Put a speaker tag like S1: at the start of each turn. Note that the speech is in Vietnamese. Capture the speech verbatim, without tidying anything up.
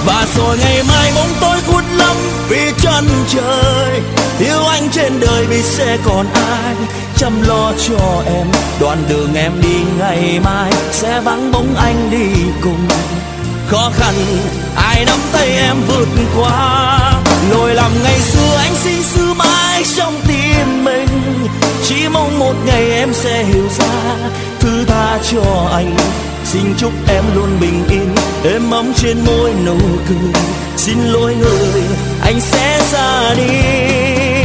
S1: Và rồi ngày mai bóng tối khuất lắm vì chân trời, yêu anh trên đời vì sẽ còn ai chăm lo cho em. Đoạn đường em đi ngày mai sẽ vắng bóng anh đi cùng. Khó khăn ai nắm tay em vượt qua, lỗi lầm ngày xưa anh xin xưa mãi trong tim mình. Chỉ mong một ngày em sẽ hiểu ra, thứ tha cho anh. Xin chúc em luôn bình yên, êm ấm trên môi nụ cười. Xin lỗi người, anh sẽ ra đi.